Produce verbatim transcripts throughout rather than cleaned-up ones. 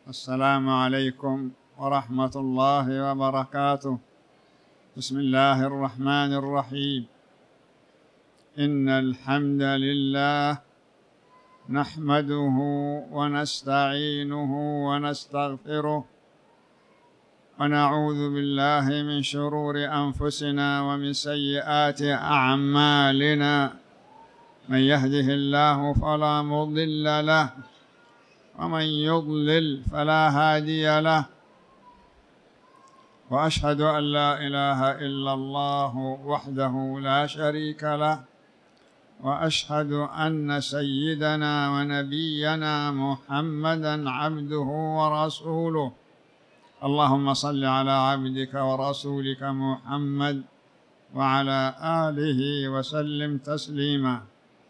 السلام عليكم ورحمة الله وبركاته. بسم الله الرحمن الرحيم. إن الحمد لله نحمده ونستعينه ونستغفره ونعوذ بالله من شرور أنفسنا ومن سيئات أعمالنا، من يهده الله فلا مضل له ومن يضلل فلا هادي له، وأشهد أن لا إله إلا الله وحده لا شريك له، وأشهد أن سيدنا ونبينا محمدًا عبده ورسوله. اللهم صل على عبدك ورسولك محمد وعلى آله وسلم تسليما.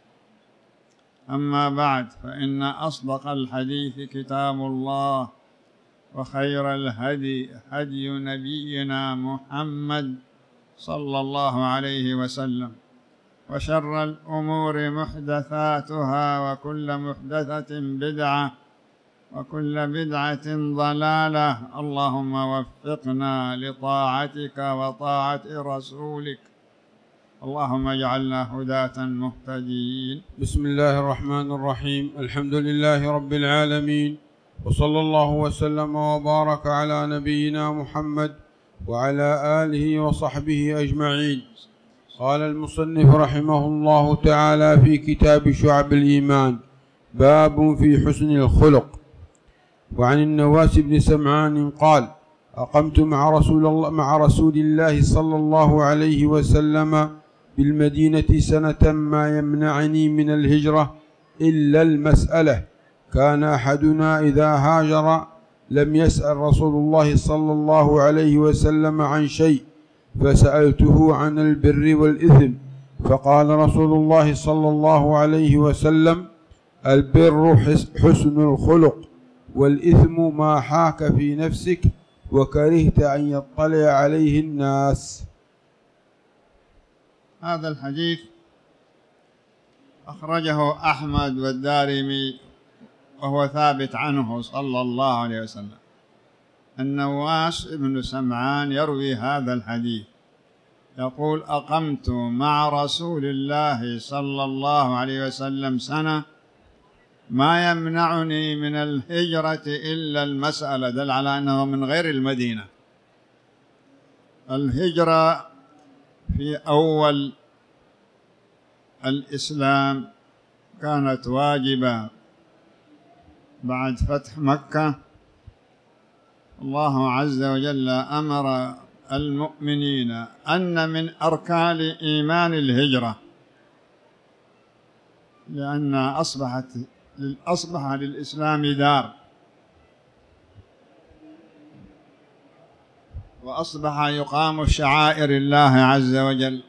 أما بعد، فإن أصدق الحديث كتاب الله، وخير الهدي هدي نبينا محمد صلى الله عليه وسلم، وشر الأمور محدثاتها، وكل محدثة بدعة، وكل بدعة ضلالة. اللهم وفقنا لطاعتك وطاعة رسولك، اللهم اجعلنا هداة مهتدين. بسم الله الرحمن الرحيم. الحمد لله رب العالمين، وصلى الله وسلم وبارك على نبينا محمد وعلى آله وصحبه أجمعين. قال المصنف رحمه الله تعالى في كتاب شعب الإيمان: باب في حسن الخلق. وعن النواس بن سمعان قال: أقمت مع رسول الله مع رسول الله صلى الله عليه وسلم بالمدينة سنة، ما يمنعني من الهجرة إلا المسألة. كان أحدنا إذا هاجر لم يسأل رسول الله صلى الله عليه وسلم عن شيء، فسألته عن البر والإثم، فقال رسول الله صلى الله عليه وسلم: البر حسن الخلق، والإثم ما حاك في نفسك وكرهت أن يطلع عليه الناس. هذا الحديث أخرجه أحمد والدارمي، وهو ثابت عنه صلى الله عليه وسلم. النواس بن سمعان يروي هذا الحديث، يقول: أقمت مع رسول الله صلى الله عليه وسلم سنة، ما يمنعني من الهجرة إلا المسألة. دل على أنه من غير المدينة. الهجرة في أول الإسلام كانت واجبة. بعد فتح مكة الله عز وجل أمر المؤمنين أن من أركان إيمان الهجرة، لأن أصبحت أصبح للإسلام دار، وأصبح يقام شعائر الله عز وجل.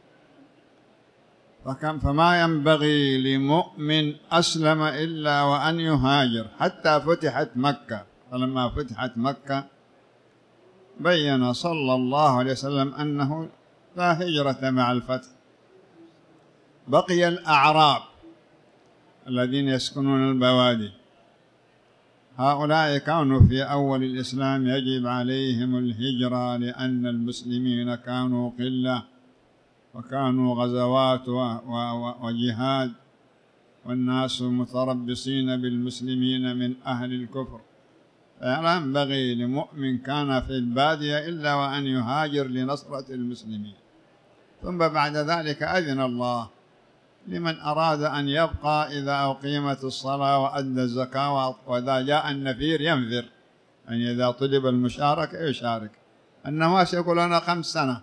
فكم فما ينبغي لمؤمن أسلم إلا وأن يهاجر حتى فتحت مكة. فلما فتحت مكة بين صلى الله عليه وسلم أنه لا هجرة مع الفتح. بقي الأعراب الذين يسكنون البوادي، هؤلاء كانوا في أول الإسلام يجب عليهم الهجرة، لأن المسلمين كانوا قلة، وكانوا غزوات وجهاد، والناس متربصين بالمسلمين من أهل الكفر. فلا ينبغي لمؤمن كان في البادية إلا وأن يهاجر لنصرة المسلمين. ثم بعد ذلك أذن الله لمن أراد أن يبقى إذا أقيمت الصلاة وأدى الزكاة، وإذا جاء النفير ينفر، يعني إذا طلب المشاركة يشارك. النواس يقول: أنا خمس سنة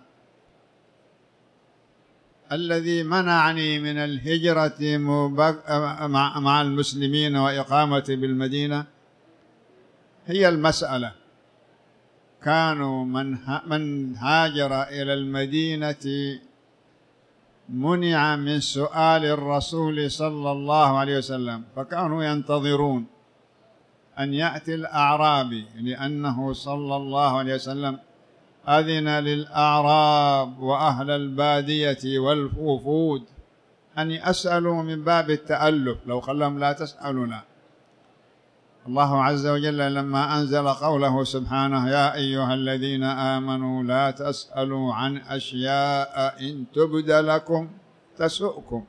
الذي منعني من الهجرة مع المسلمين وإقامة بالمدينة هي المسألة. كانوا من من هاجر إلى المدينة منع من سؤال الرسول صلى الله عليه وسلم، فكانوا ينتظرون أن يأتي الأعرابي، لأنه صلى الله عليه وسلم أذن للأعراب وأهل البادية والوفود أن يسألوا من باب التألف، لو قال لهم لا تسألنا. الله عز وجل لما أنزل قوله سبحانه: يا أيها الذين آمنوا لا تسألوا عن أشياء إن تبد لكم تسؤكم،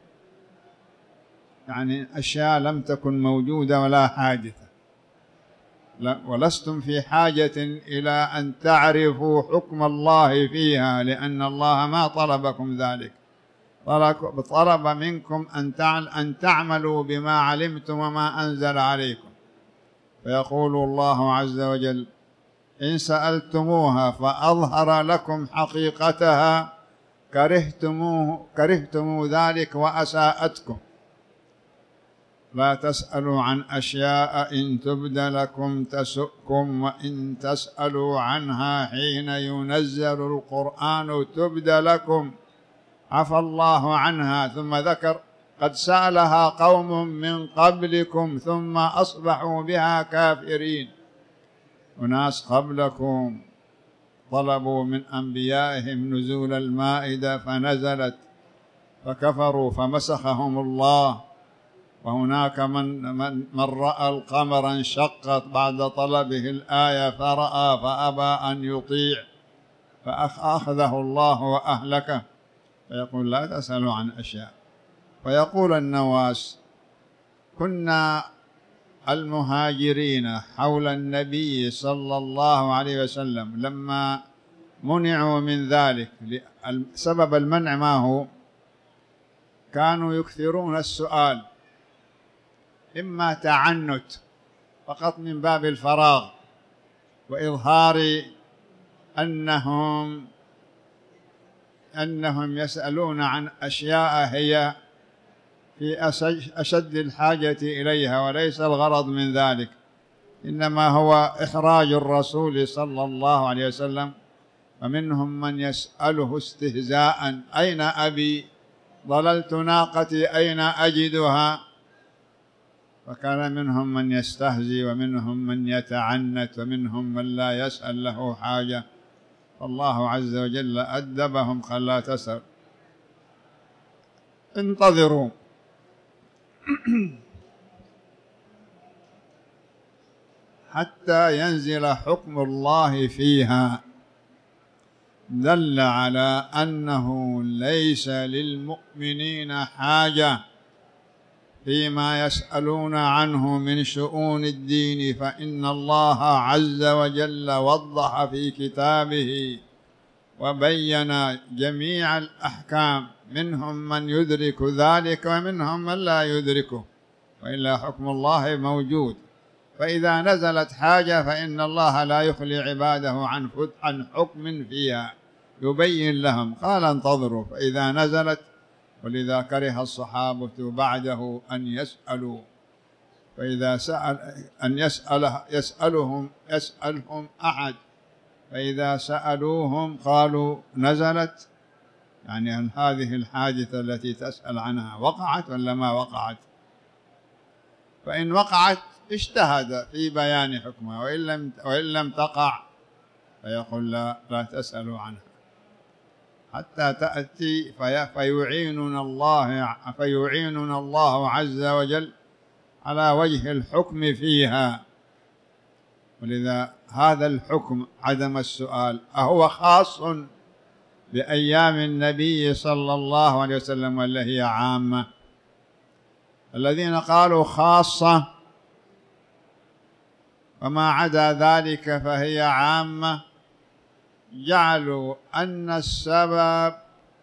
يعني أشياء لم تكن موجودة ولا حادثة، ولستم في حاجة إلى أن تعرفوا حكم الله فيها، لأن الله ما طلبكم ذلك، طلب منكم أن تعملوا بما علمتم وما أنزل عليكم. فيقول الله عز وجل: إن سألتموها فأظهر لكم حقيقتها كرهتموه كرهتموا ذلك وأساءتكم. لا تسألوا عن أشياء إن تبد لكم تسؤكم، وإن تسألوا عنها حين ينزل القرآن تبد لكم عفى الله عنها. ثم ذكر: قد سألها قوم من قبلكم ثم أصبحوا بها كافرين. وناس قبلكم طلبوا من أنبيائهم نزول المائدة فنزلت فكفروا فمسخهم الله. وهناك من, من, من رأى القمر انشقت بعد طلبه الآية فرأى فأبى أن يطيع فأخذه الله وأهلكه. فيقول: لا تسألوا عن أشياء. ويقول النواس: كنا المهاجرين حول النبي صلى الله عليه وسلم لما منعوا من ذلك، سبب المنع ما هو؟ كانوا يكثرون السؤال، إما تعنت فقط من باب الفراغ وإظهار أنهم أنهم يسألون عن أشياء هي في أشد الحاجة إليها، وليس الغرض من ذلك، إنما هو إحراج الرسول صلى الله عليه وسلم. ومنهم من يسأله استهزاء: أين أبي؟ ضللت ناقتي أين أجدها؟ فكان منهم من يستهزي، ومنهم من يتعنت، ومنهم من لا يسأل له حاجة. الله عز وجل أدبهم: قال: لا تسأل، انتظروا حتى ينزل حكم الله فيها. دل على أنه ليس للمؤمنين حاجة فيما يسألون عنه من شؤون الدين، فإن الله عز وجل وضح في كتابه وبين جميع الأحكام، منهم من يدرك ذلك ومنهم من لا يدركه، وإلا حكم الله موجود. فإذا نزلت حاجة فإن الله لا يخلي عباده عن عن حكم فيها، يبين لهم. قال: انتظروا. فإذا نزلت، ولذا كره الصحابة بعده أن يسألوا، فإذا سأل أن يسأل يسألهم يسألهم أحد، فإذا سألوهم قالوا: نزلت، يعني أن هذه الحادثة التي تسأل عنها وقعت ولا ما وقعت؟ فإن وقعت اجتهد في بيان حكمها، وإن لم وإن لم تقع فيقول: لا لا تسألوا عنها حتى تأتي فيعيننا الله فيعيننا الله عز وجل على وجه الحكم فيها. ولذا هذا الحكم عدم السؤال أهو خاص بأيام النبي صلى الله عليه وسلم ولا هي عامة؟ الذين قالوا خاصة وما عدا ذلك فهي عامة جعلوا أن السبب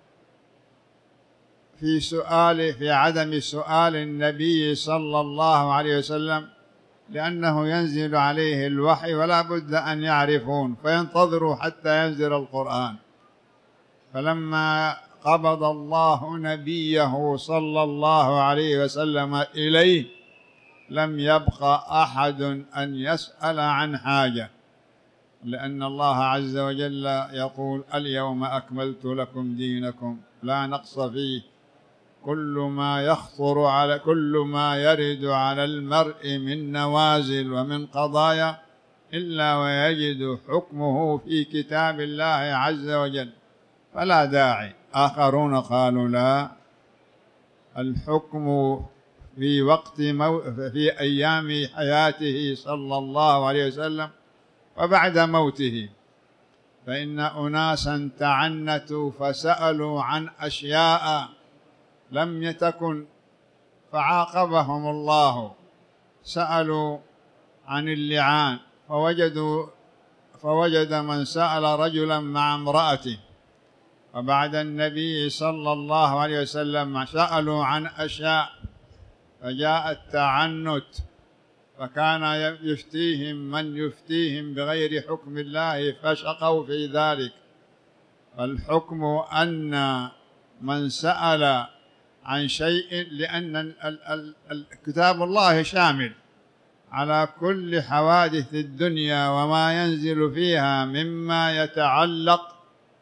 في سؤال في عدم سؤال النبي صلى الله عليه وسلم لأنه ينزل عليه الوحي ولا بد أن يعرفون، فينتظروا حتى ينزل القرآن. فلما قبض الله نبيه صلى الله عليه وسلم إليه لم يبق أحد أن يسأل عن حاجة، لأن الله عز وجل يقول: اليوم أكملت لكم دينكم لا نقص فيه، كل ما يخطر على كل ما يرد على المرء من نوازل ومن قضايا إلا ويجد حكمه في كتاب الله عز وجل، فلا داعي. آخرون قالوا: لا، الحكم في وقت مو في أيام حياته صلى الله عليه وسلم وبعد موته، فإن أناسا تعنتوا فسألوا عن أشياء لم تكن فعاقبهم الله. سألوا عن اللعان فوجدوا فوجد من سأل رجلا مع امرأته، وبعد النبي صلى الله عليه وسلم سألوا عن أشياء فجاء التعنت، فكان يفتيهم من يفتيهم بغير حكم الله فشقوا في ذلك. فالحكم أن من سأل عن شيء، لأن كتاب الله شامل على كل حوادث الدنيا وما ينزل فيها مما يتعلق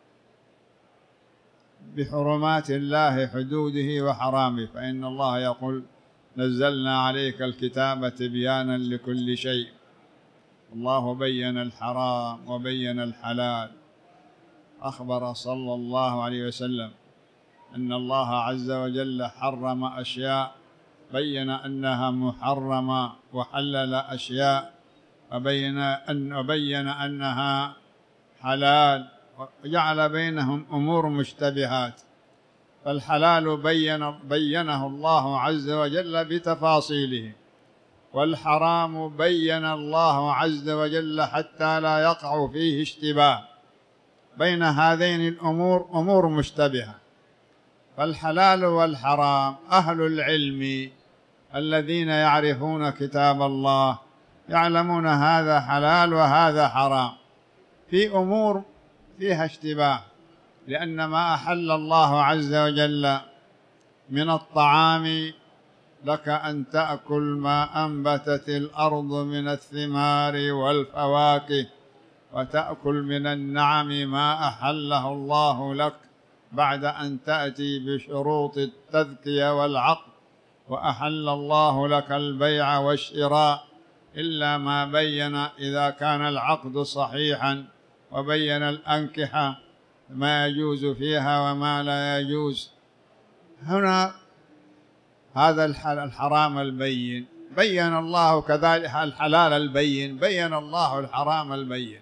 بحرمات الله حدوده وحرامه، فإن الله يقول نزلنا عليك الكتاب تبيانا لكل شيء. الله بين الحرام وبين الحلال. أخبر صلى الله عليه وسلم أن الله عز وجل حرم أشياء بين أنها محرمة، وحلل أشياء وبين أن وبين أنها حلال، وجعل بينهم أمور مشتبهات. فالحلال بين بينه الله عز وجل بتفاصيله، والحرام بين الله عز وجل حتى لا يقع فيه اشتباه. بين هذين الأمور أمور مشتبهة. فالحلال والحرام أهل العلم الذين يعرفون كتاب الله يعلمون هذا حلال وهذا حرام. في أمور فيها اشتباه، لأن ما أحل الله عز وجل من الطعام لك أن تأكل ما أنبتت الأرض من الثمار والفواكه، وتأكل من النعم ما أحله الله لك بعد أن تأتي بشروط التذكية والعقد. وأحل الله لك البيع والشراء إلا ما بين إذا كان العقد صحيحا، وبين الأنكحة ما يجوز فيها وما لا يجوز. هنا هذا الحرام البين بين الله، كذلك الحلال البين بين الله الحرام البين.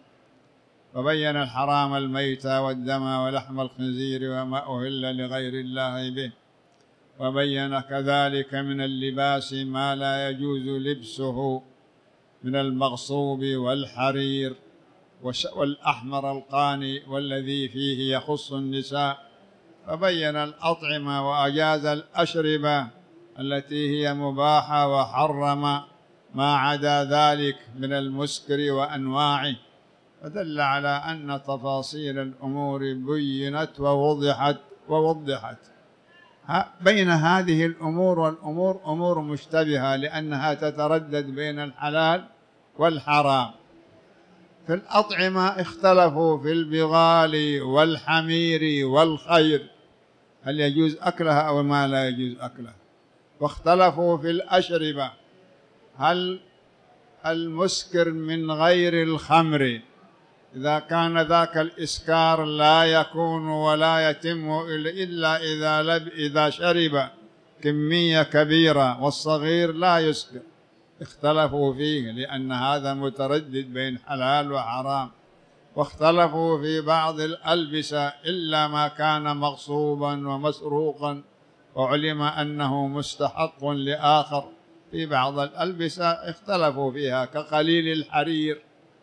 وبين الحرام الميت والدم ولحم الخنزير وما أهل لغير الله به. وبين كذلك من اللباس ما لا يجوز لبسه من المغصوب والحرير والأحمر القاني والذي فيه يخص النساء. فبين الأطعمة وأجاز الأشربة التي هي مباحة، وحرم ما عدا ذلك من المسكر وأنواعه. فدل على أن تفاصيل الأمور بينت ووضحت ووضحت بين هذه الأمور والأمور أمور مشتبهة، لأنها تتردد بين الحلال والحرام. في الأطعمة اختلفوا في البغال والحمير والخير هل يجوز أكلها أو ما لا يجوز أكلها. واختلفوا في الأشربة هل المسكر من غير الخمر إذا كان ذاك الإسكار لا يكون ولا يتم إلا إذا لب إذا شرب كمية كبيرة، والصغير لا يسكر. اختلفوا فيه لأن هذا متردد بين حلال وحرام. واختلفوا في بعض الألبسة إلا ما كان مغصوبا ومسروقا وعلم أنه مستحق لآخر. في بعض الألبسة اختلفوا فيها كقليل الحرير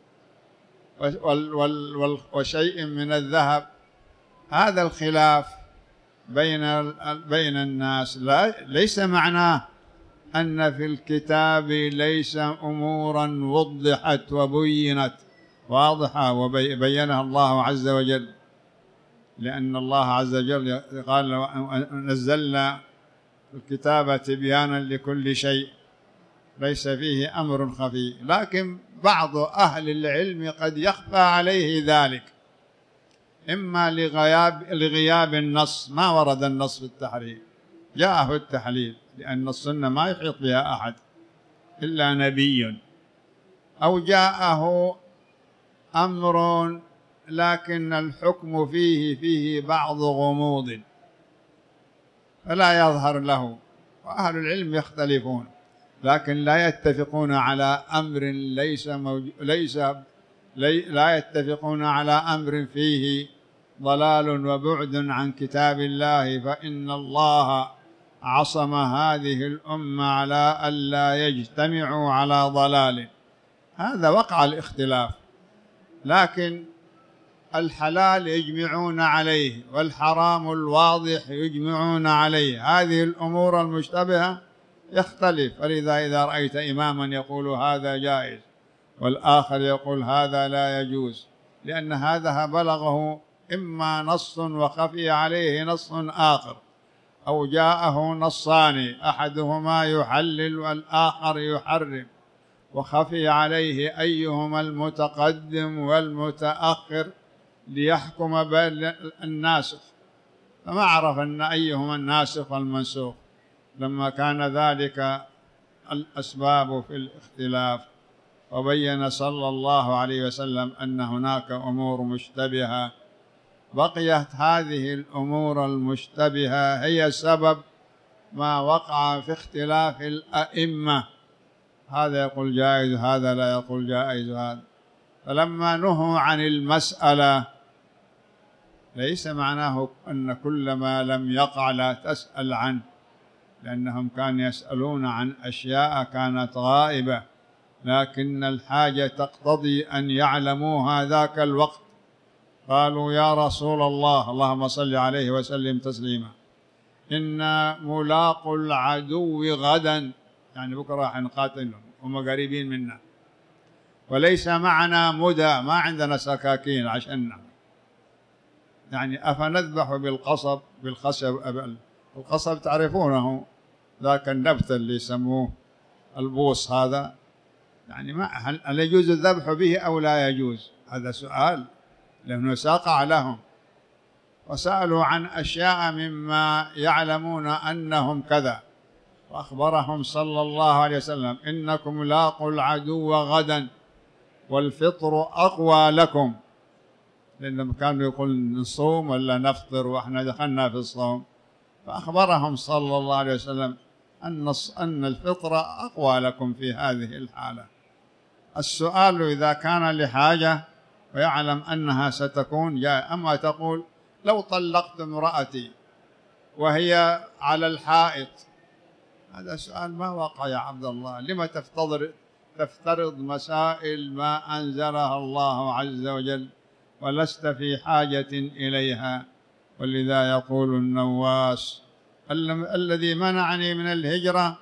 وشيء من الذهب. هذا الخلاف بين بين الناس لا ليس معناه أن في الكتاب ليس أمورا وضحت وبينت واضحة وبينها الله عز وجل، لأن الله عز وجل قال نزلنا الكتاب تبيانا لكل شيء ليس فيه أمر خفي. لكن بعض أهل العلم قد يخفى عليه ذلك، إما لغياب لغياب النص، ما ورد النص في التحريم، جاءه التحليل، لأن السنة ما يحيط بها أحد إلا نبي، أو جاءه أمر لكن الحكم فيه فيه بعض غموض فلا يظهر له، وأهل العلم يختلفون، لكن لا يتفقون على أمر ليس موجود، ليس لي لا يتفقون على أمر فيه ضلال وبعد عن كتاب الله، فإن الله عصم هذه الأمة على ألا يجتمعوا على ضلال. هذا وقع الاختلاف، لكن الحلال يجمعون عليه والحرام الواضح يجمعون عليه. هذه الأمور المشتبهة يختلف، فلذا إذا رأيت إماما يقول هذا جائز والآخر يقول هذا لا يجوز، لأن هذا بلغه إما نص وخفي عليه نص آخر، أو جاءه نصان أحدهما يحلل والآخر يحرم، وخفي عليه أيهما المتقدم والمتأخر ليحكم بين الناسخ، فما عرف أن أيهما الناسخ والمنسوخ لما كان ذلك الأسباب في الاختلاف. وبين صلى الله عليه وسلم أن هناك أمور مشتبهة، بقيت هذه الأمور المشتبهة هي سبب ما وقع في اختلاف الأئمة، هذا يقول جائز هذا لا يقول جائز هذا. فلما نهوا عن المسألة ليس معناه أن كل ما لم يقع لا تسأل عنه، لأنهم كانوا يسألون عن أشياء كانت غائبة، لكن الحاجة تقتضي أن يعلموا ذاك الوقت. قالوا يا رسول الله، اللهم صل عليه وسلم تسليما، إنا ملاق العدو غدا، يعني بكرة راح نقاتلهم، هم قريبين منا، وليس معنا مدى، ما عندنا سكاكين عشان، يعني أفنذبح بالقصب بالخشب. القصب تعرفونه، ذاك النبت اللي يسموه البوص هذا، يعني ما هل يجوز الذبح به أو لا يجوز؟ هذا سؤال، لأنه ساقع لهم وسألوا عن أشياء مما يعلمون أنهم كذا، وأخبرهم صلى الله عليه وسلم إنكم لاقوا العدو غدا والفطر أقوى لكم، لأنهم كانوا يقول نصوم ولا نفطر وإحنا دخلنا في الصوم، فأخبرهم صلى الله عليه وسلم أن أن الفطر أقوى لكم في هذه الحالة. السؤال إذا كان لحاجة ويعلم أنها ستكون جاء، أما تقول لو طلقت امرأتي وهي على الحائط، هذا سؤال ما وقع يا عبد الله، لما تفترض تفترض مسائل ما أنزلها الله عز وجل ولست في حاجة إليها؟ ولذا يقول النواس الذي منعني من الهجرة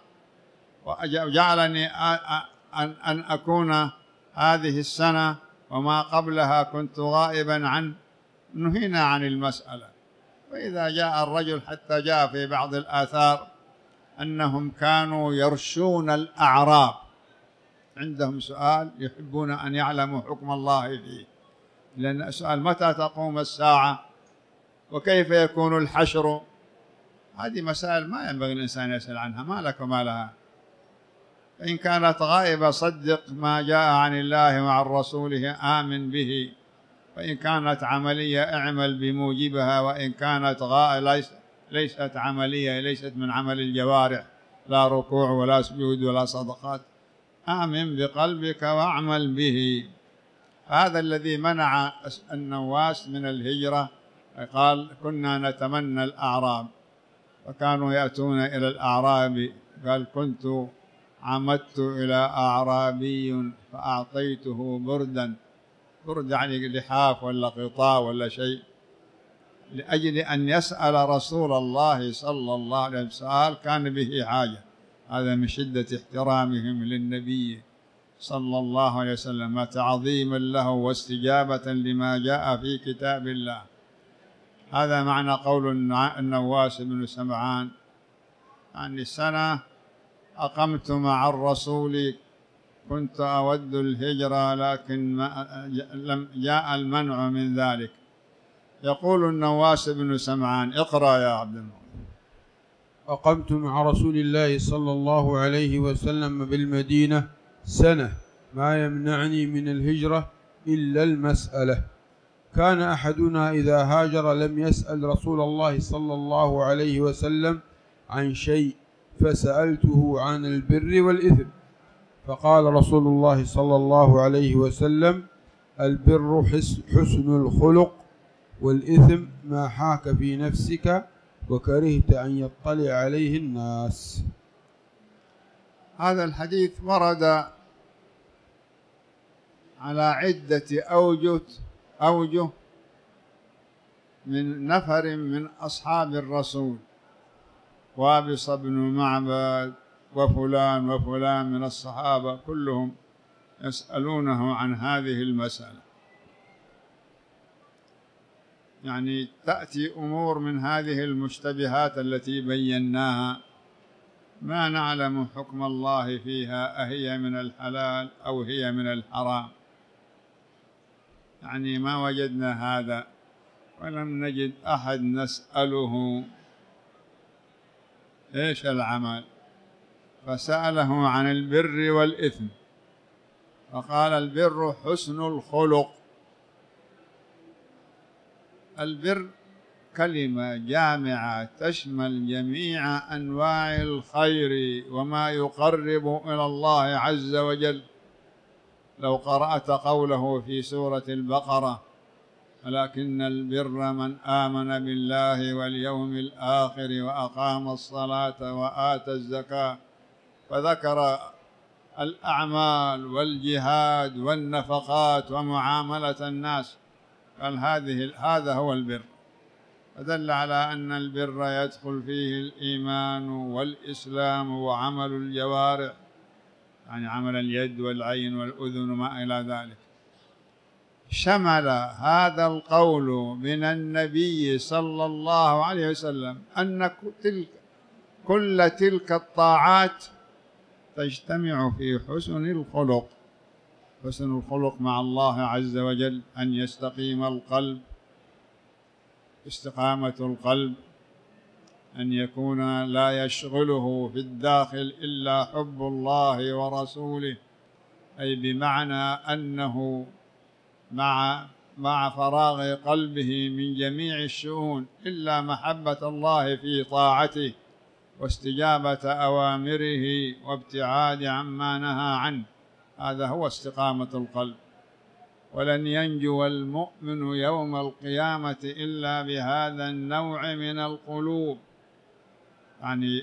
وجعلني أن أكون هذه السنة وما قبلها كنت غائبا عن، نهينا عن المسألة. وإذا جاء الرجل، حتى جاء في بعض الآثار أنهم كانوا يرشون الأعراب، عندهم سؤال يحبون أن يعلموا حكم الله فيه، لأن السؤال متى تقوم الساعة وكيف يكون الحشر، هذه مسائل ما ينبغي الإنسان يسأل عنها، ما لك وما لها. فإن كانت غائبة صدق ما جاء عن الله وعن رسوله، آمن به، وإن كانت عملية اعمل بموجبها، وإن كانت غائبة ليست عملية، ليست من عمل الجوارح، لا ركوع ولا سجود ولا صدقات، آمن بقلبك واعمل به. هذا الذي منع النواس من الهجرة، قال كنا نتمنى الأعراب، وكانوا يأتون إلى الأعراب، قال كنت عمدت إلى أعرابي فأعطيته بردا، برد يعني لحاف ولا قطاع ولا شيء، لأجل أن يسأل رسول الله صلى الله عليه وسلم سؤال كان به حاجة. هذا من شدة احترامهم للنبي صلى الله عليه وسلم، تعظيما له واستجابة لما جاء في كتاب الله. هذا معنى قول النواس بن سمعان، يعني سنة أقمت مع الرسول كنت أود الهجرة لكن لم جاء المنع من ذلك. يقول النواس بن سمعان، اقرأ يا عبد الله. أقمت مع رسول الله صلى الله عليه وسلم بالمدينة سنة، ما يمنعني من الهجرة إلا المسألة. كان أحدنا إذا هاجر لم يسأل رسول الله صلى الله عليه وسلم عن شيء، فسألته عن البر والإثم فقال رسول الله صلى الله عليه وسلم: البر حسن الخلق، والإثم ما حاك في نفسك وكرهت أن يطلع عليه الناس. هذا الحديث ورد على عدة أوجه أوجه من نفر من أصحاب الرسول، وابص بن معبد وفلان وفلان من الصحابة كلهم يسألونه عن هذه المسألة. يعني تأتي أمور من هذه المشتبهات التي بيناها ما نعلم حكم الله فيها، أهي من الحلال أو هي من الحرام، يعني ما وجدنا هذا، ولم نجد أحد نسأله إيش العمل، فسأله عن البر والإثم فقال: البر حسن الخلق. البر كلمة جامعة تشمل جميع أنواع الخير وما يقرب إلى الله عز وجل. لو قرأت قوله في سورة البقرة: ولكن البر من آمن بالله واليوم الآخر وأقام الصلاة وآتى الزكاة، فذكر الأعمال والجهاد والنفقات ومعاملة الناس، قال هذه هذا هو البر، فدل على أن البر يدخل فيه الإيمان والإسلام وعمل الجوارح، يعني عمل اليد والعين والأذن وما إلى ذلك. شمل هذا القول من النبي صلى الله عليه وسلم أن تلك كل تلك الطاعات تجتمع في حسن الخلق. حسن الخلق مع الله عز وجل أن يستقيم القلب، استقامة القلب أن يكون لا يشغله في الداخل إلا حب الله ورسوله، أي بمعنى أنه مع مع فراغ قلبه من جميع الشؤون إلا محبة الله في طاعته واستجابة أوامره وابتعاد عما نهى عنه. هذا هو استقامة القلب. ولن ينجو المؤمن يوم القيامة إلا بهذا النوع من القلوب، يعني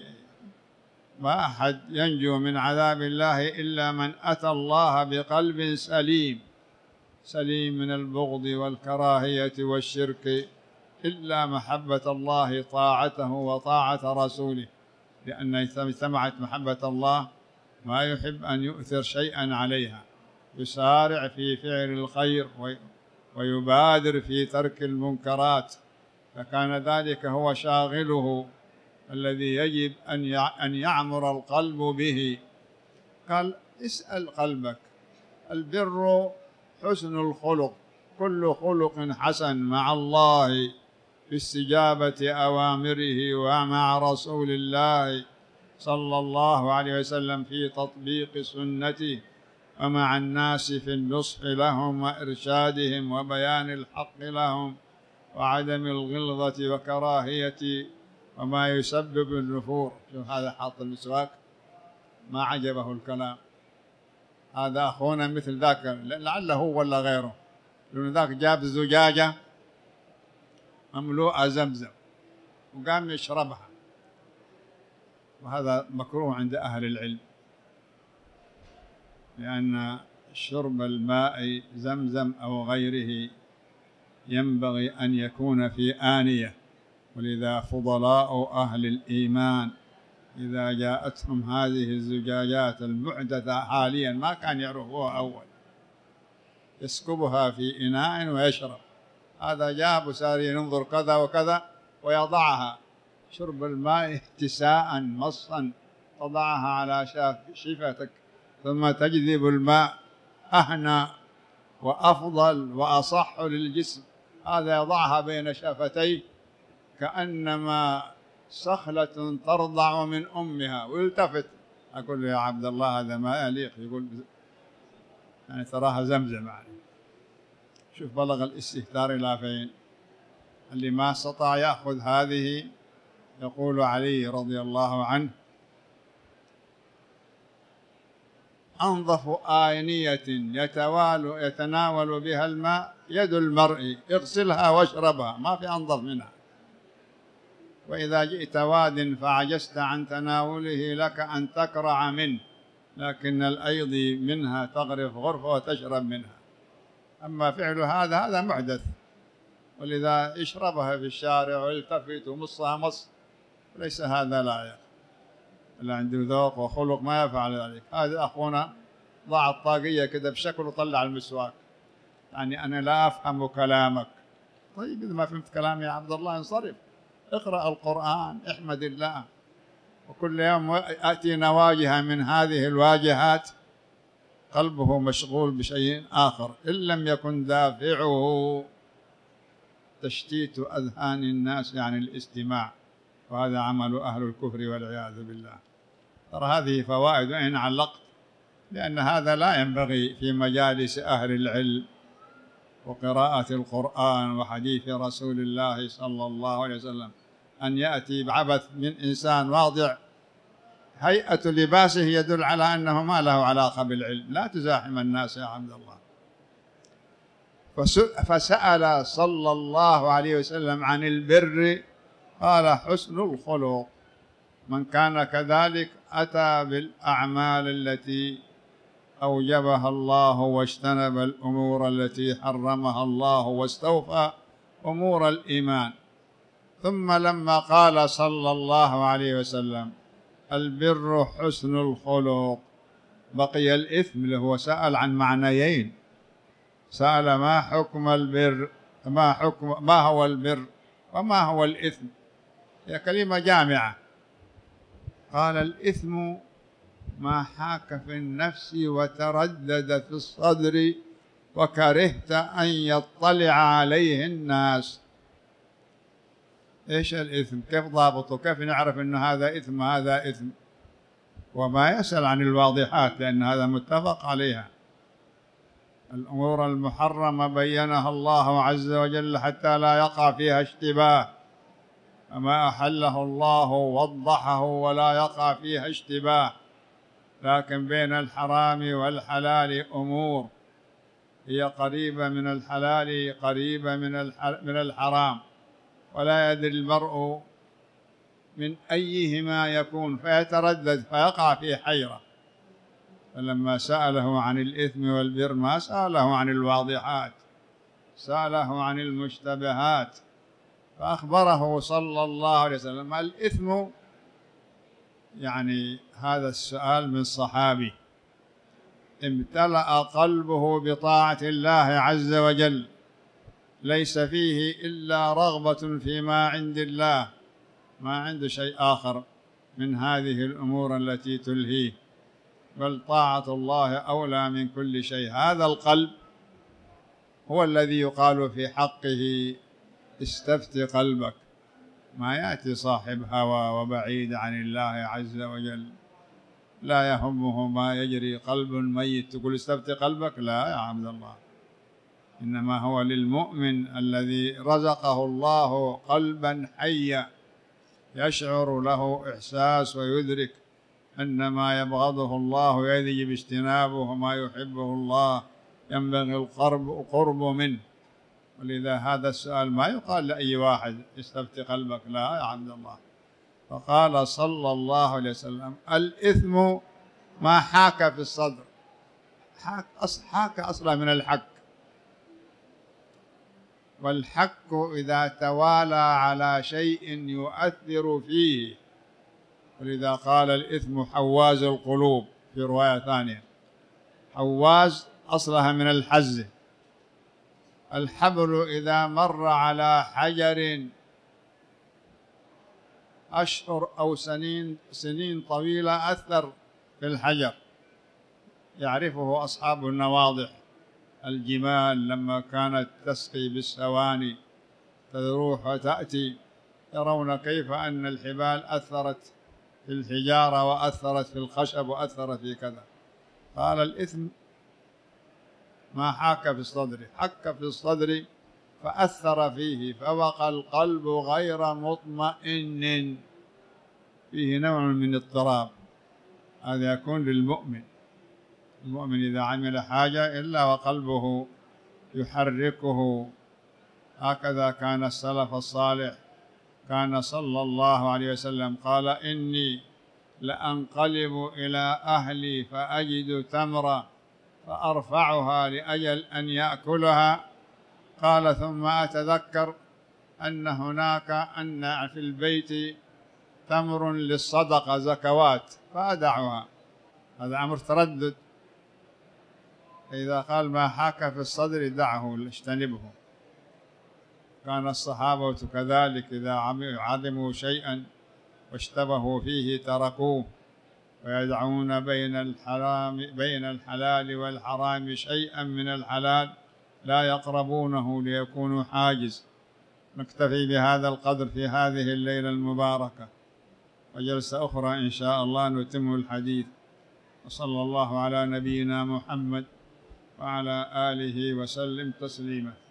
ما أحد ينجو من عذاب الله إلا من أتى الله بقلب سليم، سليم من البغض والكراهية والشرك، إلا محبة الله طاعته وطاعة رسوله، لأن إذا اجتمعت محبة الله ما يحب أن يؤثر شيئا عليها، يسارع في فعل الخير ويبادر في ترك المنكرات، فكان ذلك هو شاغله الذي يجب أن يعمر القلب به. قال: اسأل قلبك. البر حسن الخلق، كل خلق حسن مع الله في استجابة أوامره ومع رسول الله صلى الله عليه وسلم في تطبيق سنته، ومع الناس في النصح لهم وإرشادهم وبيان الحق لهم وعدم الغلظة وكراهية وما يسبب النفور. شوف هذا حاط المسواك ما عجبه الكلام، هذا أخونا مثل ذاك، لعله هو ولا غيره، لأن ذاك جاب زجاجة مملوءة زمزم وقام يشربها، وهذا مكروه عند أهل العلم، لأن شرب الماء زمزم أو غيره ينبغي أن يكون في آنية، ولذا فضلاء أهل الإيمان إذا جاءتهم هذه الزجاجات المحدثة حاليا ما كان يعرفوها أول، يسكبها في إناء ويشرب، هذا جاب وصار ينظر كذا وكذا ويضعها. شرب الماء احتساء مصا، تضعها على شفتك ثم تجذب الماء أهنى وأفضل وأصح للجسم، هذا يضعها بين شفتيه كأنما سخلة ترضع من أمها، ويلتفت أقول له: يا عبد الله هذا ما يليق، يقول يعني تراها زمزم. يعني شوف بلغ الاستهتار إلى فين. اللي ما استطاع يأخذ هذه، يقول علي رضي الله عنه: أنظف آنية يتوال يتناول بها الماء يد المرء، اغسلها واشربها، ما في أنظف منها. وإذا جئت واد فعجزت عن تناوله لك أن تكرع منه، لكن الأيض منها تغرف غرفة وتشرب منها. أما فعل هذا هذا محدث، ولذا اشربها في الشارع والتفت ومصها مص، ليس هذا لائق، اللي عنده ذوق وخلق ما يفعل ذلك. هذا أخونا ضع الطاقية كذا بشكل وطلع المسواك، يعني أنا لا أفهم كلامك. طيب إذا ما فهمت كلامي يا عبد الله انصرف، اقرأ القرآن، احمد الله. وكل يوم أتينا واجهة من هذه الواجهات قلبه مشغول بشيء آخر، إن لم يكن دافعه تشتيت أذهان الناس عن الاستماع، وهذا عمل أهل الكفر والعياذ بالله. ترى هذه فوائد وإن علقت، لأن هذا لا ينبغي في مجالس أهل العلم وقراءة القرآن وحديث رسول الله صلى الله عليه وسلم أن يأتي بعبث من إنسان واضع هيئة لباسه يدل على أنه ما له علاقة بالعلم. لا تزاحم الناس يا عبد الله. فسأل صلى الله عليه وسلم عن البر، قال حسن الخلق. من كان كذلك أتى بالأعمال التي أوجبها الله واجتنب الأمور التي حرمها الله واستوفى أمور الإيمان. ثم لما قال صلى الله عليه وسلم البر حسن الخلق، بقي الإثم، اللي هو سأل عن معنيين. سأل ما حكم البر، ما حكم ما هو البر وما هو الإثم، هي كلمة جامعة. قال الإثم ما حاك في النفس وتردد في الصدر وكرهت أن يطلع عليه الناس. إيش الإثم؟ كيف ضابطه؟ كيف نعرف أن هذا إثم هذا إثم؟ وما يسأل عن الواضحات، لأن هذا متفق عليها. الأمور المحرمة بينها الله عز وجل حتى لا يقع فيها اشتباه، وما أحله الله وضحه ولا يقع فيها اشتباه. لكن بين الحرام والحلال أمور هي قريبة من الحلال قريبة من الحرام، ولا يدري المرء من أيهما يكون فيتردد فيقع في حيرة. فلما سأله عن الإثم والبر ما سأله عن الواضحات، سأله عن المشتبهات. فأخبره صلى الله عليه وسلم الإثم، يعني هذا السؤال من صحابي امتلأ قلبه بطاعة الله عز وجل، ليس فيه إلا رغبة فيما عند الله، ما عنده شيء آخر من هذه الأمور التي تلهيه، بل طاعة الله أولى من كل شيء. هذا القلب هو الذي يقال في حقه استفت قلبك. ما يأتي صاحب هوى وبعيد عن الله عز وجل لا يهمه ما يجري، قلب ميت تقول استفت قلبك؟ لا يا عبد الله، إنما هو للمؤمن الذي رزقه الله قلبا حيا يشعر له إحساس ويدرك أن ما يبغضه الله يجب اجتنابه وما يحبه الله ينبغي القرب قرب منه. ولذا هذا السؤال ما يقال لأي واحد استفت قلبك، لا يا عبد الله. فقال صلى الله عليه وسلم الإثم ما حاك في الصدر. حاك, حاك أصلا من الحك، والحك إذا توالى على شيء يؤثر فيه. ولذا قال الإثم حواز القلوب في رواية ثانية. حواز أصلها من الحز. الحبل إذا مر على حجر أشهر أو سنين سنين طويلة أثر في الحجر، يعرفه أصحاب النواضح. الجمال لما كانت تسقي بالسواني تروح وتأتي يرون كيف أن الحبال أثرت في الحجارة وأثرت في الخشب وأثرت في كذا. قال الإثم ما حاك في الصدر، حك في الصدر فأثر فيه فبقى القلب غير مطمئن، فيه نوع من اضطراب. هذا يكون للمؤمن. المؤمن إذا عمل حاجة إلا وقلبه يحركه. هكذا كان السلف الصالح. كان صلى الله عليه وسلم قال: إني لأنقلب إلى أهلي فأجد تمرة فأرفعها لأجل أن يأكلها. قال: ثم أتذكر أن هناك أن في البيت تمر للصدقة زكوات فأدعها. هذا أمر تردد. إذا قال ما حاك في الصدر دعه، اجتنبه. كان الصحابة كذلك، إذا علموا شيئا واشتبهوا فيه تركوه، ويدعون بين الحرام بين الحلال والحرام شيئا من الحلال لا يقربونه ليكونوا حاجز. نكتفي بهذا القدر في هذه الليلة المباركة، وجلسة أخرى إن شاء الله نتم الحديث. وصلى الله على نبينا محمد وعلى آله وسلم تسليما.